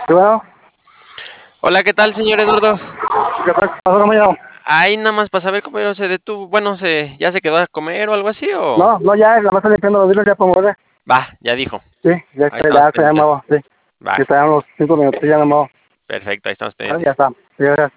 Sí, bueno, Hola, ¿qué tal, señor Eduardo? ¿qué pasó, compañero? Ahí nada más para saber cómo se detuvo. Bueno, ¿ya se quedó a comer o algo así o? No, ya, nada más estoy limpiando los vidrios ya para mover. Va, ya dijo. Sí, ya Ahí está, estamos ya está pendientes. llamado, sí. Va, Ya está, unos 5 minutos ya llamado. perfecto, ahí estamos Ah, ya pendientes. está. Sí, gracias.